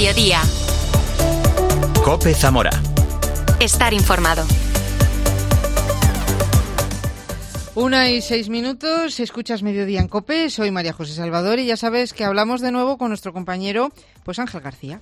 Mediodía. COPE Zamora. Estar informado. 1:06, escuchas Mediodía en COPE, soy María José Salvador y ya sabes que hablamos de nuevo con nuestro compañero, pues Ángel García.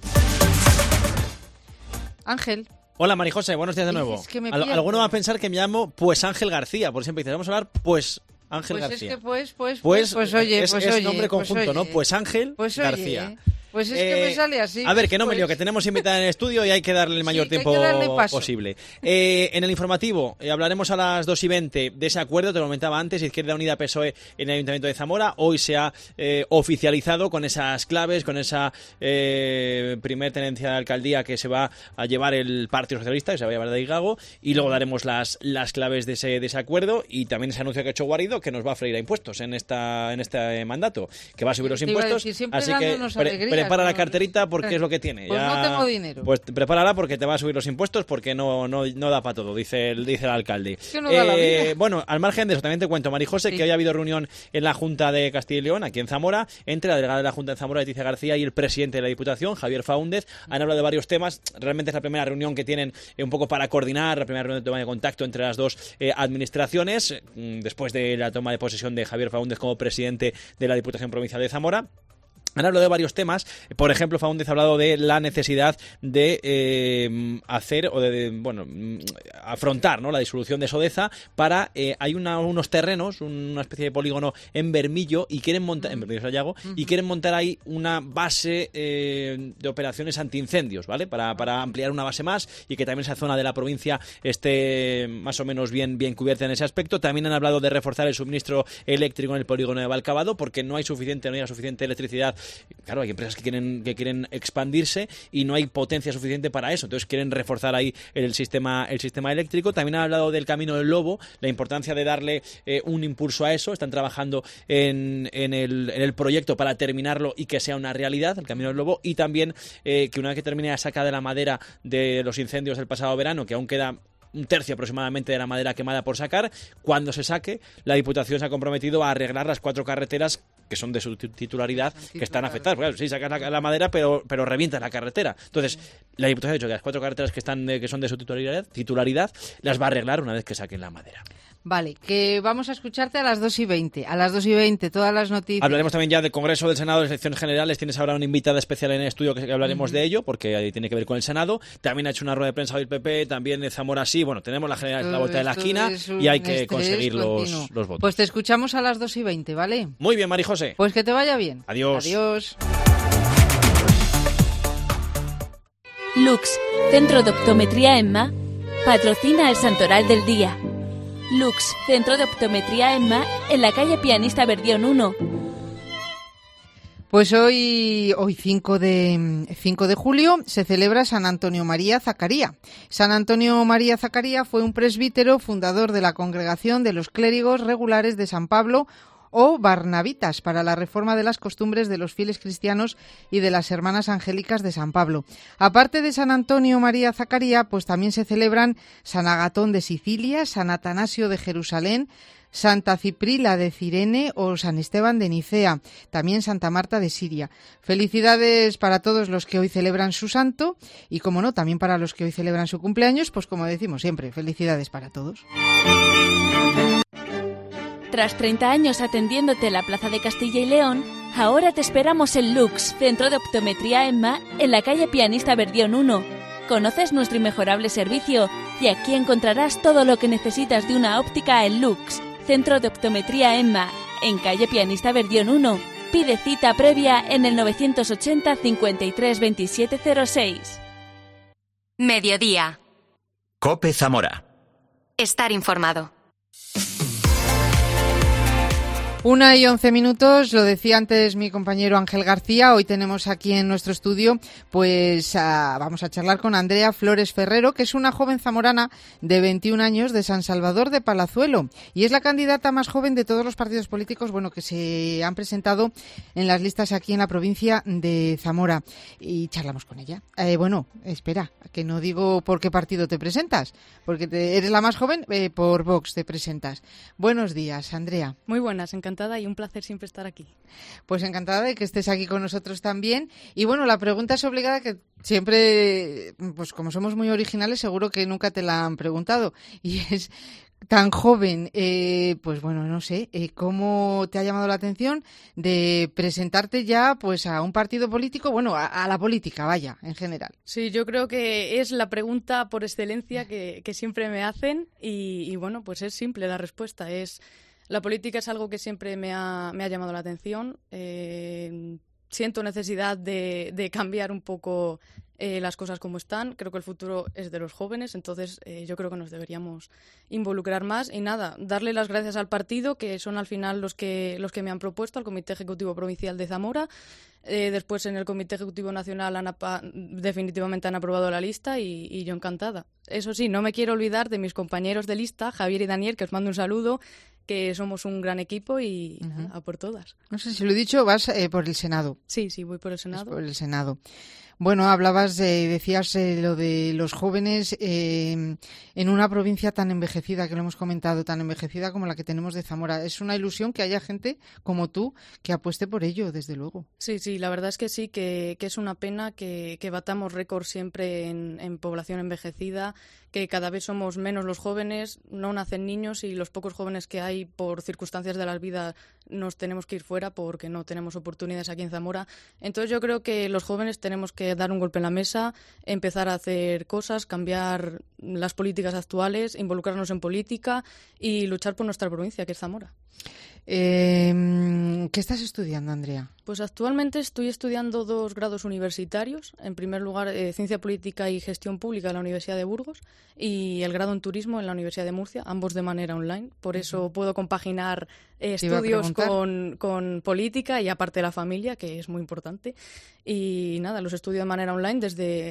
Ángel. Hola María José, buenos días de nuevo. Es que me Alguno va a pensar que me llamo pues Ángel García, por siempre dices, vamos a hablar pues Ángel pues García. Es que pues oye, es nombre conjunto, ¿no? Pues Ángel García. Pues es que me sale así. A ver, que no me lío, que tenemos invitada en el estudio y hay que darle el mayor tiempo posible. En el informativo hablaremos a las 2:20 de ese acuerdo, te lo comentaba antes, Izquierda Unida PSOE en el Ayuntamiento de Zamora. Hoy se ha oficializado con esas claves, con esa primer tenencia de alcaldía que se va a llevar el Partido Socialista, que se va a llevar de Igago, y luego daremos las claves de ese acuerdo y también ese anuncio que ha hecho Guarido, que nos va a freír a impuestos en este mandato, que va a subir los impuestos, así que prepara la carterita porque es lo que tiene. Pues ya, no tengo dinero. Pues prepárala porque te va a subir los impuestos porque no da para todo, dice el alcalde. Es que no da la vida. Bueno, al margen de eso, también te cuento, Marijose, que hoy ha habido reunión en la Junta de Castilla y León, aquí en Zamora, entre la delegada de la Junta de Zamora, Leticia García, y el presidente de la Diputación, Javier Faúndez. Han hablado de varios temas. Realmente es la primera reunión que tienen un poco para coordinar, la primera reunión de toma de contacto entre las dos administraciones, después de la toma de posesión de Javier Faúndez como presidente de la Diputación Provincial de Zamora. Han hablado de varios temas. Por ejemplo, Faúndez ha hablado de la necesidad de hacer o de afrontar, ¿no?, la disolución de Sodeza para hay unos terrenos, una especie de polígono en Bermillo y quieren montar en Bermillo Sayago y quieren montar ahí una base de operaciones antiincendios, ¿vale? Para ampliar una base más y que también esa zona de la provincia esté más o menos bien cubierta en ese aspecto. También han hablado de reforzar el suministro eléctrico en el polígono de Valcabado porque no hay suficiente electricidad. Claro, hay empresas que quieren expandirse y no hay potencia suficiente para eso, entonces quieren reforzar ahí el sistema eléctrico. También han hablado del Camino del Lobo, la importancia de darle un impulso a eso. Están trabajando en el proyecto para terminarlo y que sea una realidad, el Camino del Lobo, y también que una vez que termine la saca de la madera de los incendios del pasado verano, que aún queda un tercio aproximadamente de la madera quemada por sacar, cuando se saque, la Diputación se ha comprometido a arreglar las 4 carreteras que son de su titularidad, que están afectadas. Claro, sí, sacas la madera, pero revientas la carretera. Entonces, la Diputación ha dicho que las 4 carreteras que son de su titularidad las va a arreglar una vez que saquen la madera. Vale, que vamos a escucharte a las 2:20. A las 2:20, todas las noticias. Hablaremos también ya del Congreso, del Senado, de las elecciones generales. Tienes ahora una invitada especial en el estudio que hablaremos de ello, porque ahí tiene que ver con el Senado. También ha hecho una rueda de prensa del PP, también de Zamora sí. Bueno, tenemos la general a la vuelta de la esquina y hay que conseguir los votos. Pues te escuchamos a las 2:20, ¿vale? Muy bien, María José. Pues que te vaya bien. Adiós. Adiós. Lux, Centro de Optometría EMMA, patrocina el Santoral del Día. Lux, Centro de Optometría EMMA, en la calle Pianista Verdión 1. Pues hoy 5 de julio se celebra San Antonio María Zacaría. San Antonio María Zacaría fue un presbítero fundador de la Congregación de los Clérigos Regulares de San Pablo, o Barnabitas, para la reforma de las costumbres de los fieles cristianos y de las hermanas angélicas de San Pablo. Aparte de San Antonio María Zacaría, pues también se celebran San Agatón de Sicilia, San Atanasio de Jerusalén, Santa Ciprila de Cirene o San Esteban de Nicea, también Santa Marta de Siria. Felicidades para todos los que hoy celebran su santo y, como no, también para los que hoy celebran su cumpleaños, pues como decimos siempre, felicidades para todos. Tras 30 años atendiéndote en la Plaza de Castilla y León, ahora te esperamos en Lux, Centro de Optometría EMMA, en la calle Pianista Verdión 1. Conoces nuestro inmejorable servicio y aquí encontrarás todo lo que necesitas de una óptica en Lux, Centro de Optometría EMMA, en calle Pianista Verdión 1. Pide cita previa en el 980 53 27 06. Mediodía. COPE Zamora. Estar informado. 1:11, lo decía antes mi compañero Ángel García. Hoy tenemos aquí en nuestro estudio, pues vamos a charlar con Andrea Flores Ferrero, que es una joven zamorana de 21 años de San Salvador de Palazuelo y es la candidata más joven de todos los partidos políticos, que se han presentado en las listas aquí en la provincia de Zamora, y charlamos con ella. Espera, que no digo por qué partido te presentas, porque eres la más joven, por Vox te presentas. Buenos días, Andrea. Muy buenas, encantada. encantada y un placer siempre estar aquí. Pues encantada de que estés aquí con nosotros también. Y bueno, la pregunta es obligada, que siempre, pues como somos muy originales, seguro que nunca te la han preguntado. Y es, tan joven, pues bueno, no sé, ¿cómo te ha llamado la atención de presentarte ya pues a un partido político, bueno, a la política, vaya, en general? Sí, yo creo que es la pregunta por excelencia que siempre me hacen y bueno, pues es simple la respuesta. La política es algo que siempre me ha llamado la atención. Siento necesidad de cambiar un poco las cosas como están. Creo que el futuro es de los jóvenes, entonces yo creo que nos deberíamos involucrar más. Y nada, darle las gracias al partido, que son al final los que me han propuesto, al Comité Ejecutivo Provincial de Zamora. Después en el Comité Ejecutivo Nacional definitivamente han aprobado la lista y yo encantada. Eso sí, no me quiero olvidar de mis compañeros de lista, Javier y Daniel, que os mando un saludo, que somos un gran equipo y a por todas. No sé si lo he dicho, vas por el Senado. Sí, voy por el Senado. Es por el Senado. Bueno, decías lo de los jóvenes en una provincia tan envejecida, que lo hemos comentado, tan envejecida como la que tenemos de Zamora. Es una ilusión que haya gente como tú que apueste por ello, desde luego. Sí, la verdad es que sí, que es una pena que batamos récord siempre en población envejecida, que cada vez somos menos los jóvenes, no nacen niños y los pocos jóvenes que hay por circunstancias de la vida nos tenemos que ir fuera porque no tenemos oportunidades aquí en Zamora. Entonces yo creo que los jóvenes tenemos que dar un golpe en la mesa, empezar a hacer cosas, cambiar las políticas actuales, involucrarnos en política y luchar por nuestra provincia, que es Zamora. ¿Qué estás estudiando, Andrea? Pues actualmente estoy estudiando 2 grados universitarios. En primer lugar, Ciencia Política y Gestión Pública en la Universidad de Burgos y el grado en Turismo en la Universidad de Murcia, ambos de manera online. Por eso puedo compaginar estudios con política y aparte la familia, que es muy importante. Y nada, los estudio de manera online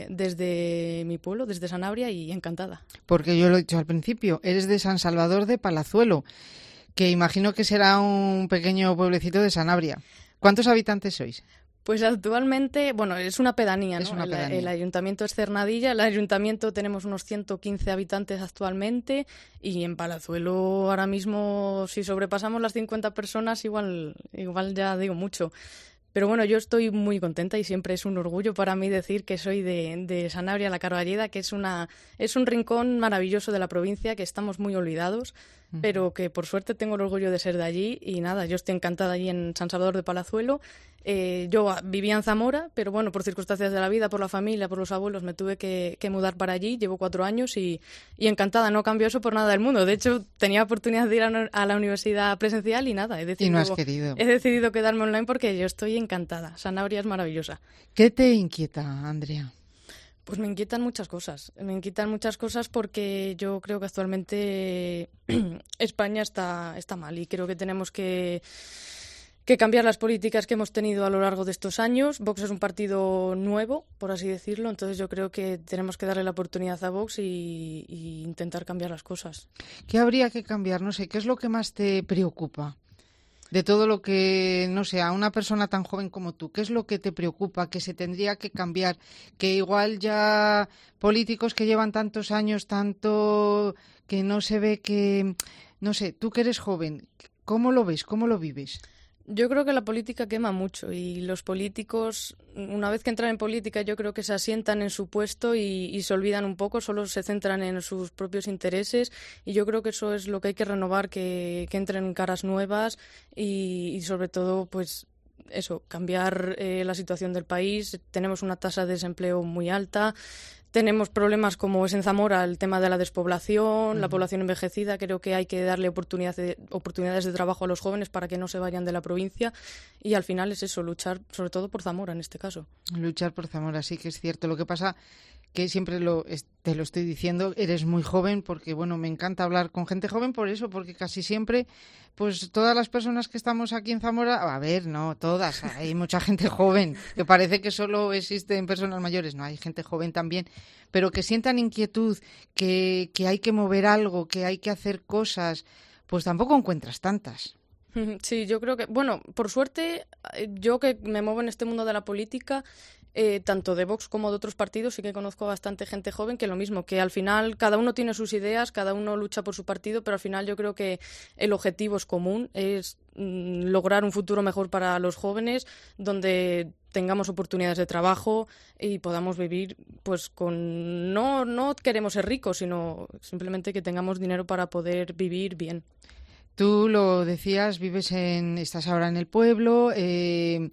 desde mi pueblo, desde Sanabria, y encantada. Porque yo lo he dicho al principio, eres de San Salvador de Palazuelo, que imagino que será un pequeño pueblecito de Sanabria. ¿Cuántos habitantes sois? Pues actualmente, bueno, es una pedanía, ¿no? Es una pedanía. El ayuntamiento es Cernadilla, el ayuntamiento tenemos unos 115 habitantes actualmente y en Palazuelo ahora mismo, si sobrepasamos las 50 personas, igual ya digo mucho. Pero bueno, yo estoy muy contenta y siempre es un orgullo para mí decir que soy de Sanabria, la Carballeda, que es un rincón maravilloso de la provincia, que estamos muy olvidados, pero que por suerte tengo el orgullo de ser de allí y nada, yo estoy encantada allí en San Salvador de Palazuelo. Yo vivía en Zamora, pero bueno, por circunstancias de la vida, por la familia, por los abuelos, me tuve que mudar para allí. Llevo 4 años y encantada, no cambio eso por nada del mundo. De hecho, tenía oportunidad de ir a la universidad presencial y nada, y no has querido. He decidido quedarme online porque yo estoy encantada. Sanabria es maravillosa. ¿Qué te inquieta, Andrea? Pues me inquietan muchas cosas. Me inquietan muchas cosas porque yo creo que actualmente España está mal y creo que tenemos que cambiar las políticas que hemos tenido a lo largo de estos años. Vox es un partido nuevo, por así decirlo, entonces yo creo que tenemos que darle la oportunidad a Vox y intentar cambiar las cosas. ¿Qué habría que cambiar? No sé, ¿qué es lo que más te preocupa? De todo lo que, no sé, a una persona tan joven como tú, ¿qué es lo que te preocupa, que se tendría que cambiar? Que igual ya políticos que llevan tantos años, tanto que no se ve que, no sé, tú que eres joven, ¿cómo lo ves? ¿Cómo lo vives? Yo creo que la política quema mucho y los políticos, una vez que entran en política, yo creo que se asientan en su puesto y se olvidan un poco, solo se centran en sus propios intereses y yo creo que eso es lo que hay que renovar, que entren caras nuevas y sobre todo, pues eso, cambiar la situación del país. Tenemos una tasa de desempleo muy alta. Tenemos problemas como es en Zamora el tema de la despoblación, la población envejecida. Creo que hay que darle oportunidades de trabajo a los jóvenes para que no se vayan de la provincia y al final es eso, luchar sobre todo por Zamora en este caso. Luchar por Zamora, sí que es cierto. Lo que pasa que siempre te lo estoy diciendo, eres muy joven porque, bueno, me encanta hablar con gente joven por eso, porque casi siempre, pues todas las personas que estamos aquí en Zamora, a ver, no todas, hay mucha gente joven, que parece que solo existen personas mayores, no, hay gente joven también, pero que sientan inquietud, que hay que mover algo, que hay que hacer cosas, pues tampoco encuentras tantas. Sí, yo creo que, bueno, por suerte, yo que me muevo en este mundo de la política, tanto de Vox como de otros partidos, sí que conozco bastante gente joven que lo mismo, que al final cada uno tiene sus ideas, cada uno lucha por su partido, pero al final yo creo que el objetivo es común, es lograr un futuro mejor para los jóvenes, donde tengamos oportunidades de trabajo y podamos vivir pues con no queremos ser ricos, sino simplemente que tengamos dinero para poder vivir bien. Tú lo decías, estás ahora en el pueblo, en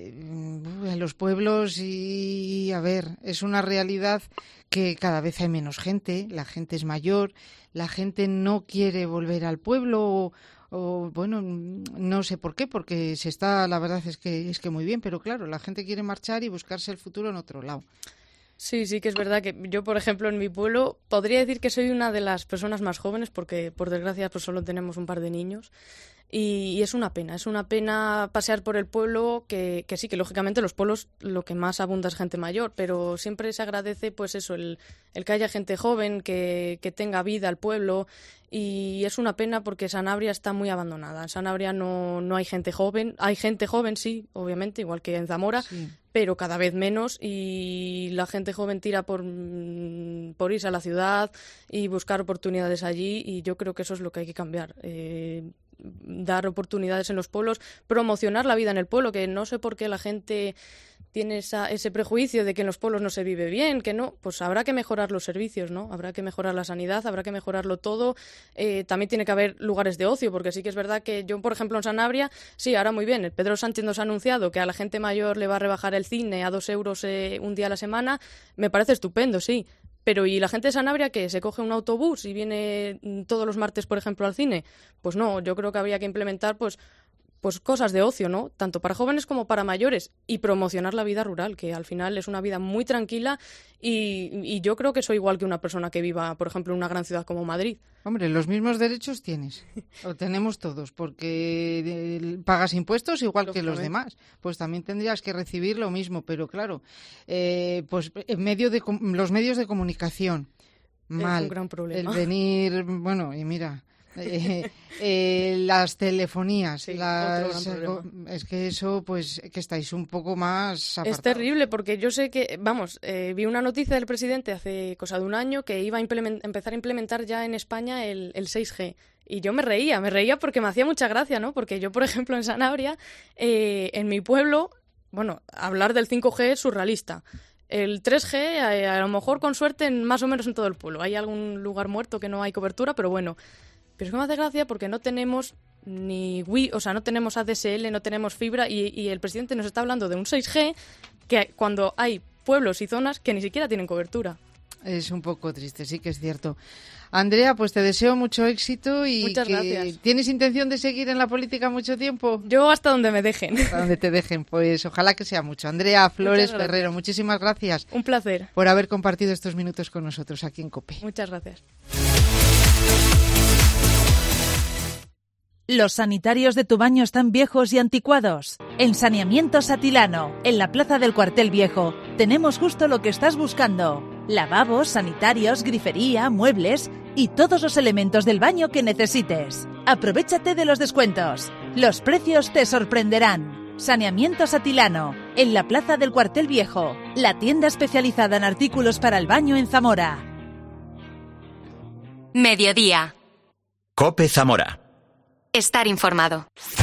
los pueblos y, a ver, es una realidad que cada vez hay menos gente, la gente es mayor, la gente no quiere volver al pueblo o bueno, no sé por qué, porque la verdad es que muy bien, pero claro, la gente quiere marchar y buscarse el futuro en otro lado. Sí, sí que es verdad que yo, por ejemplo, en mi pueblo podría decir que soy una de las personas más jóvenes porque, por desgracia, pues solo tenemos un par de niños y es una pena pasear por el pueblo, que sí, que lógicamente los pueblos lo que más abunda es gente mayor, pero siempre se agradece pues eso, el que haya gente joven, que tenga vida al pueblo. Y es una pena porque Sanabria está muy abandonada. En Sanabria no hay gente joven. Hay gente joven, sí, obviamente, igual que en Zamora, sí, pero cada vez menos y la gente joven tira por irse a la ciudad y buscar oportunidades allí y yo creo que eso es lo que hay que cambiar. Dar oportunidades en los pueblos, promocionar la vida en el pueblo, que no sé por qué la gente tiene ese prejuicio de que en los pueblos no se vive bien, que no, pues habrá que mejorar los servicios, ¿no? Habrá que mejorar la sanidad, habrá que mejorarlo todo. También tiene que haber lugares de ocio, porque sí que es verdad que yo, por ejemplo, en Sanabria, sí, ahora muy bien, el Pedro Sánchez nos ha anunciado que a la gente mayor le va a rebajar el cine a 2 euros un día a la semana, me parece estupendo, sí. Pero ¿y la gente de Sanabria que se coge un autobús y viene todos los martes, por ejemplo, al cine? Pues no, yo creo que habría que implementar pues cosas de ocio, ¿no? Tanto para jóvenes como para mayores y promocionar la vida rural, que al final es una vida muy tranquila y yo creo que soy igual que una persona que viva, por ejemplo, en una gran ciudad como Madrid. Hombre, los mismos derechos tienes, o tenemos todos, porque pagas impuestos igual que los demás, pues también tendrías que recibir lo mismo, pero claro, pues los medios de comunicación, mal, es un gran problema. El venir, bueno, y mira... las telefonías, sí, es que eso, pues, que estáis un poco más apartados. Es terrible porque yo sé que, vi una noticia del presidente hace cosa de un año que iba a empezar a implementar ya en España el 6G. Y yo me reía porque me hacía mucha gracia, ¿no? Porque yo, por ejemplo, en Sanabria, en mi pueblo, bueno, hablar del 5G es surrealista. El 3G, a lo mejor con suerte, más o menos en todo el pueblo. Hay algún lugar muerto que no hay cobertura, pero bueno. Pero es que me hace gracia porque no tenemos ni Wi, o sea, no tenemos ADSL, no tenemos fibra y el presidente nos está hablando de un 6G que cuando hay pueblos y zonas que ni siquiera tienen cobertura. Es un poco triste, sí que es cierto. Andrea, pues te deseo mucho éxito y muchas gracias. ¿Tienes intención de seguir en la política mucho tiempo? Yo hasta donde me dejen. Hasta donde te dejen, pues ojalá que sea mucho. Andrea Flores Ferrero, muchísimas gracias. Un placer. Por haber compartido estos minutos con nosotros aquí en COPE. Muchas gracias. Los sanitarios de tu baño están viejos y anticuados. En Saneamientos Atilano, en la plaza del Cuartel Viejo, tenemos justo lo que estás buscando. Lavabos, sanitarios, grifería, muebles y todos los elementos del baño que necesites. Aprovéchate de los descuentos. Los precios te sorprenderán. Saneamientos Atilano, en la plaza del Cuartel Viejo, la tienda especializada en artículos para el baño en Zamora. Mediodía. COPE Zamora. Estar informado.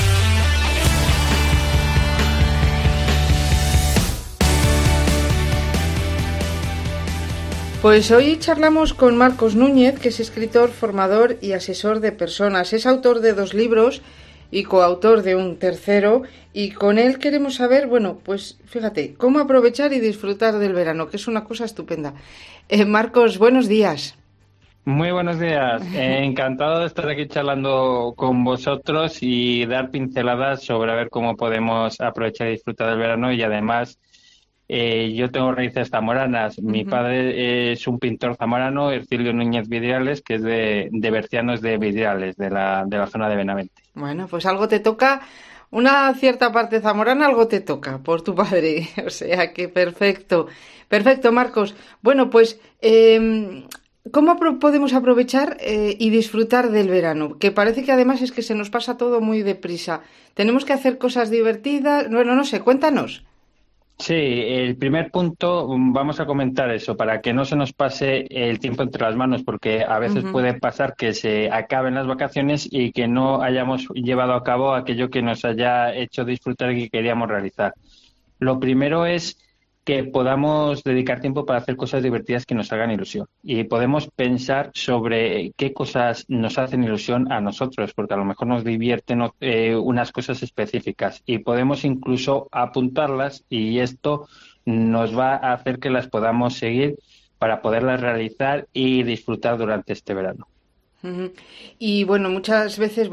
Pues hoy charlamos con Marcos Núñez, que es escritor, formador y asesor de personas. Es autor de 2 libros y coautor de un tercero, y con él queremos saber, bueno, pues fíjate, cómo aprovechar y disfrutar del verano, que es una cosa estupenda. Marcos, buenos días. Muy buenos días. Encantado de estar aquí charlando con vosotros y dar pinceladas sobre a ver cómo podemos aprovechar y disfrutar del verano. Y además, yo tengo raíces zamoranas. Mi padre es un pintor zamorano, Ercilio Núñez Vidriales, que es de Bercianos de Vidriales, de la zona de Benavente. Bueno, pues algo te toca, una cierta parte zamorana, algo te toca por tu padre. O sea que perfecto. Perfecto, Marcos. Bueno, pues... ¿cómo podemos aprovechar y disfrutar del verano? Que parece que además es que se nos pasa todo muy deprisa. ¿Tenemos que hacer cosas divertidas? Bueno, no sé, cuéntanos. Sí, el primer punto, vamos a comentar eso, para que no se nos pase el tiempo entre las manos, porque a veces puede pasar que se acaben las vacaciones y que no hayamos llevado a cabo aquello que nos haya hecho disfrutar y que queríamos realizar. Lo primero es que podamos dedicar tiempo para hacer cosas divertidas que nos hagan ilusión. Y podemos pensar sobre qué cosas nos hacen ilusión a nosotros, porque a lo mejor nos divierten unas cosas específicas. Y podemos incluso apuntarlas y esto nos va a hacer que las podamos seguir para poderlas realizar y disfrutar durante este verano. Y bueno, muchas veces,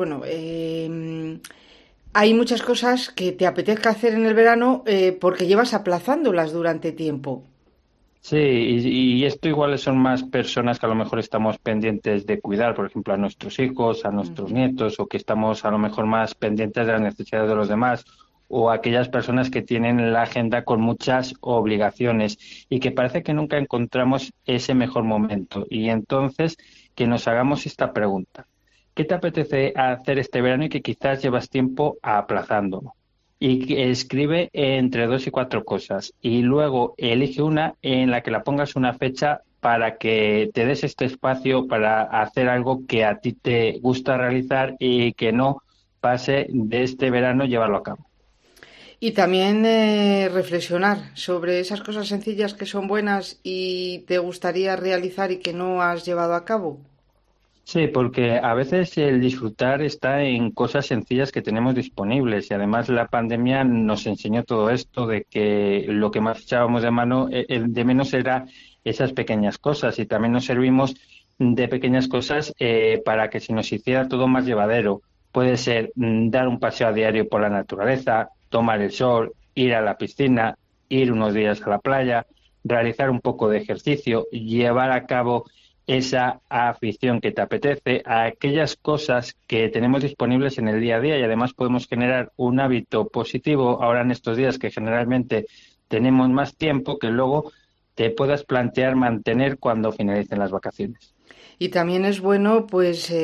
hay muchas cosas que te apetezca hacer en el verano porque llevas aplazándolas durante tiempo. Sí, y esto igual son más personas que a lo mejor estamos pendientes de cuidar, por ejemplo, a nuestros hijos, a nuestros nietos, o que estamos a lo mejor más pendientes de las necesidades de los demás, o aquellas personas que tienen la agenda con muchas obligaciones y que parece que nunca encontramos ese mejor momento. Y entonces que nos hagamos esta pregunta. ¿Qué te apetece hacer este verano y que quizás llevas tiempo aplazándolo? Y que escribe entre 2 y 4 cosas y luego elige una en la que la pongas una fecha para que te des este espacio para hacer algo que a ti te gusta realizar y que no pase de este verano llevarlo a cabo. Y también reflexionar sobre esas cosas sencillas que son buenas y te gustaría realizar y que no has llevado a cabo. Sí, porque a veces el disfrutar está en cosas sencillas que tenemos disponibles y además la pandemia nos enseñó todo esto de que lo que más echábamos de menos era esas pequeñas cosas y también nos servimos de pequeñas cosas para que se nos hiciera todo más llevadero. Puede ser dar un paseo a diario por la naturaleza, tomar el sol, ir a la piscina, ir unos días a la playa, realizar un poco de ejercicio, llevar a cabo esa afición que te apetece, a aquellas cosas que tenemos disponibles en el día a día y además podemos generar un hábito positivo ahora en estos días que generalmente tenemos más tiempo que luego te puedas plantear mantener cuando finalicen las vacaciones. Y también es bueno pues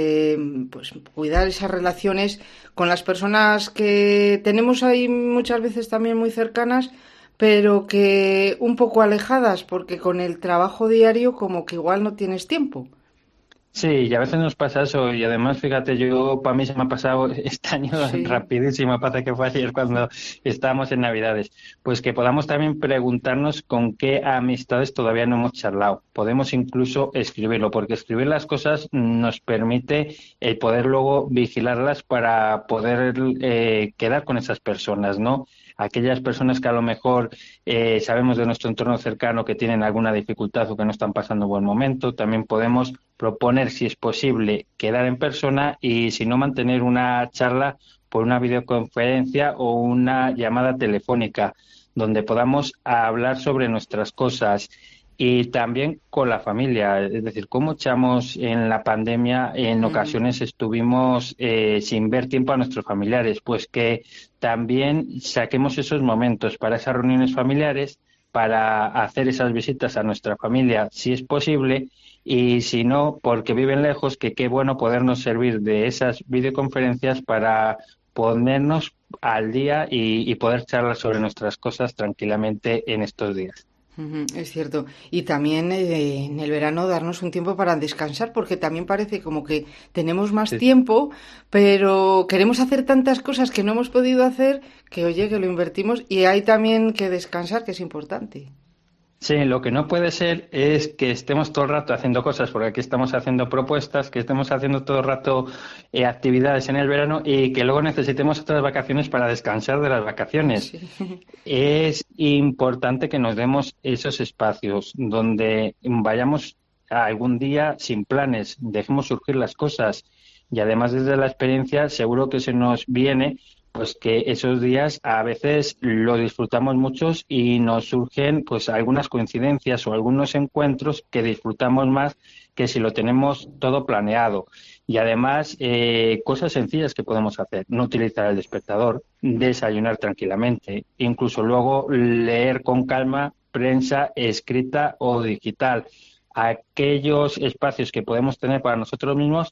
cuidar esas relaciones con las personas que tenemos ahí muchas veces también muy cercanas, pero que un poco alejadas, porque con el trabajo diario como que igual no tienes tiempo. Sí, y a veces nos pasa eso, y además, fíjate, para mí se me ha pasado este año rapidísimo, parece que fue ayer cuando estábamos en Navidades. Pues que podamos también preguntarnos con qué amistades todavía no hemos charlado. Podemos incluso escribirlo, porque escribir las cosas nos permite el poder luego vigilarlas para poder quedar con esas personas, ¿no? Aquellas personas que a lo mejor sabemos de nuestro entorno cercano que tienen alguna dificultad o que no están pasando un buen momento, también podemos proponer, si es posible, quedar en persona y, si no, mantener una charla por una videoconferencia o una llamada telefónica donde podamos hablar sobre nuestras cosas y también con la familia. Es decir, cómo echamos en la pandemia, en ocasiones estuvimos sin ver tiempo a nuestros familiares, pues que también saquemos esos momentos para esas reuniones familiares, para hacer esas visitas a nuestra familia, si es posible, y si no, porque viven lejos, que qué bueno podernos servir de esas videoconferencias para ponernos al día y poder charlar sobre nuestras cosas tranquilamente en estos días. Es cierto. Y también en el verano darnos un tiempo para descansar, porque también parece como que tenemos más tiempo, pero queremos hacer tantas cosas que no hemos podido hacer, que oye, que lo invertimos y hay también que descansar, que es importante. Sí, lo que no puede ser es que estemos todo el rato haciendo cosas, porque aquí estamos haciendo propuestas, que estemos haciendo todo el rato actividades en el verano y que luego necesitemos otras vacaciones para descansar de las vacaciones. Sí. Es importante que nos demos esos espacios donde vayamos algún día sin planes, dejemos surgir las cosas y además desde la experiencia seguro que se nos viene pues que esos días a veces los disfrutamos muchos y nos surgen pues algunas coincidencias o algunos encuentros que disfrutamos más que si lo tenemos todo planeado. Y además cosas sencillas que podemos hacer, no utilizar el despertador, desayunar tranquilamente, incluso luego leer con calma prensa escrita o digital, aquellos espacios que podemos tener para nosotros mismos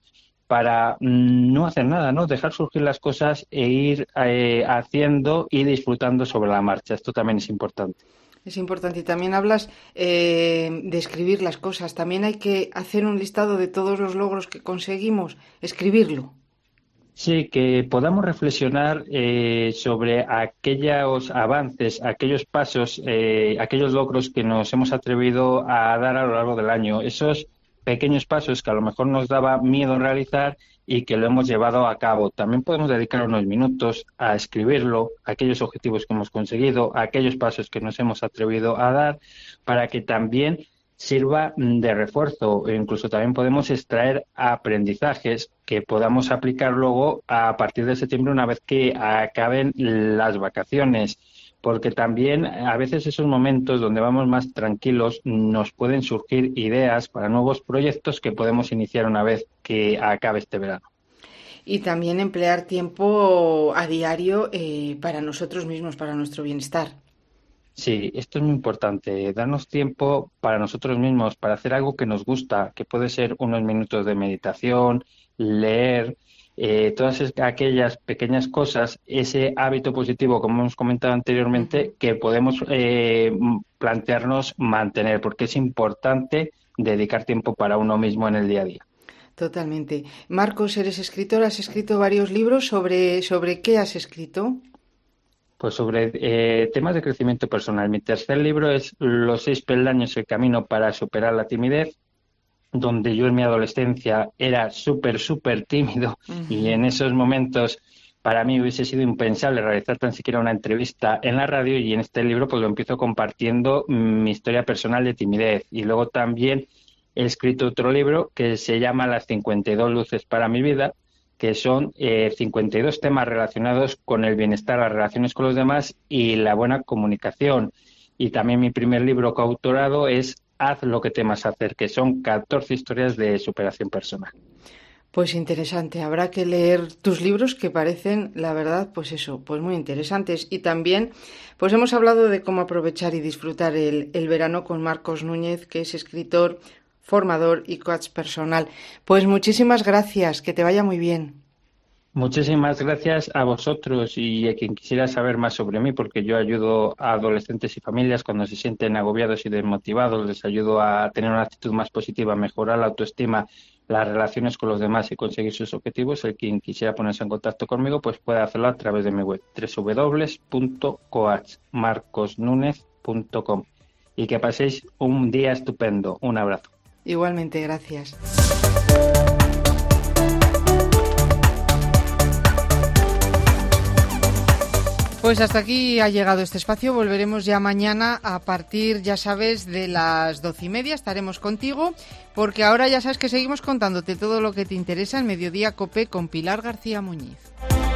para no hacer nada, ¿no? Dejar surgir las cosas e ir haciendo y disfrutando sobre la marcha. Esto también es importante. Es importante. Y también hablas de escribir las cosas. También hay que hacer un listado de todos los logros que conseguimos, escribirlo. Sí, que podamos reflexionar sobre aquellos avances, aquellos pasos, aquellos logros que nos hemos atrevido a dar a lo largo del año. Esos pequeños pasos que a lo mejor nos daba miedo realizar y que lo hemos llevado a cabo. También podemos dedicar unos minutos a escribirlo, a aquellos objetivos que hemos conseguido, a aquellos pasos que nos hemos atrevido a dar, para que también sirva de refuerzo. E incluso también podemos extraer aprendizajes que podamos aplicar luego a partir de septiembre, una vez que acaben las vacaciones. Porque también a veces esos momentos donde vamos más tranquilos nos pueden surgir ideas para nuevos proyectos que podemos iniciar una vez que acabe este verano. Y también emplear tiempo a diario para nosotros mismos, para nuestro bienestar. Sí, esto es muy importante, darnos tiempo para nosotros mismos, para hacer algo que nos gusta, que puede ser unos minutos de meditación, leer, todas aquellas pequeñas cosas, ese hábito positivo, como hemos comentado anteriormente, que podemos plantearnos mantener, porque es importante dedicar tiempo para uno mismo en el día a día. Totalmente. Marcos, eres escritor, has escrito varios libros. ¿Sobre qué has escrito? Pues sobre temas de crecimiento personal. Mi tercer libro es Los 6 peldaños, el camino para superar la timidez, donde yo en mi adolescencia era súper tímido y en esos momentos para mí hubiese sido impensable realizar tan siquiera una entrevista en la radio, y en este libro pues lo empiezo compartiendo mi historia personal de timidez. Y luego también he escrito otro libro que se llama Las 52 luces para mi vida, que son 52 temas relacionados con el bienestar, las relaciones con los demás y la buena comunicación. Y también mi primer libro coautorado es Haz lo que temas hacer, que son 14 historias de superación personal. Pues interesante, habrá que leer tus libros, que parecen, la verdad, pues eso, pues muy interesantes. Y también, pues hemos hablado de cómo aprovechar y disfrutar el verano con Marcos Núñez, que es escritor, formador y coach personal. Pues muchísimas gracias, que te vaya muy bien. Muchísimas gracias a vosotros y a quien quisiera saber más sobre mí, porque yo ayudo a adolescentes y familias cuando se sienten agobiados y desmotivados, les ayudo a tener una actitud más positiva, mejorar la autoestima, las relaciones con los demás y conseguir sus objetivos. El quien quisiera ponerse en contacto conmigo pues puede hacerlo a través de mi web www.coachmarcosnunez.com. Y que paséis un día estupendo. Un abrazo. Igualmente, gracias. Pues hasta aquí ha llegado este espacio. Volveremos ya mañana a partir, ya sabes, de las 12:30. Estaremos contigo, porque ahora ya sabes que seguimos contándote todo lo que te interesa en Mediodía COPE con Pilar García Muñiz.